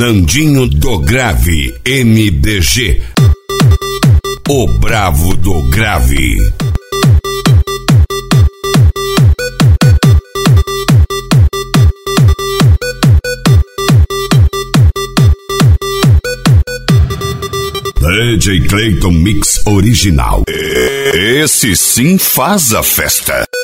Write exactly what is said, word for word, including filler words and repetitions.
Nandinho do Grave, M B G. O Bravo do Grave. D J Clayton Mix Original. Esse sim faz a festa.